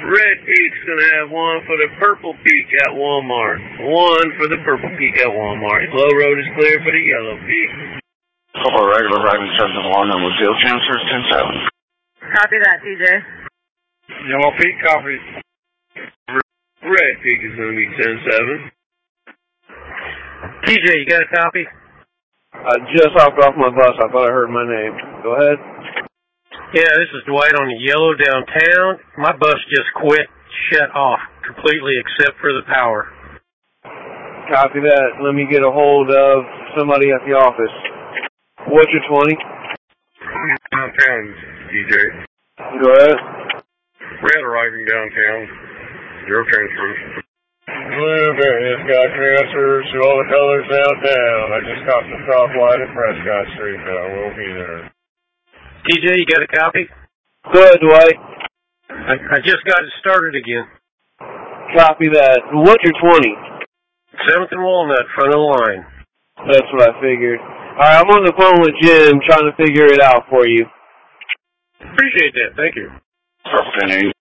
Red Peak's gonna have one for the Purple Peak at Walmart. One for the Purple Peak at Walmart. Low road is clear for the Yellow Peak. Couple regular driving 7-1 and with field transfer 10-7. Copy that, TJ. Yellow Peak, copy. Red Peak is gonna be 10-7. TJ, you got a copy? I just hopped off my bus. I thought I heard my name. Go ahead. Yeah, this is Dwight on the Yellow downtown. My bus just shut off completely except for the power. Copy that. Let me get a hold of somebody at the office. What's your 20? Downtown, DJ. Go ahead. Red arriving downtown. 0 transfers. Blueberry's got transfers to all the colors downtown. I just caught the stoplight at Prescott Street, but I will be there. TJ, you got a copy? Go ahead, Dwight. I just got it started again. Copy that. What's your 20? 7th and Walnut, front of the line. That's what I figured. Alright, I'm on the phone with Jim trying to figure it out for you. Appreciate that. Thank you. Purple 10-8.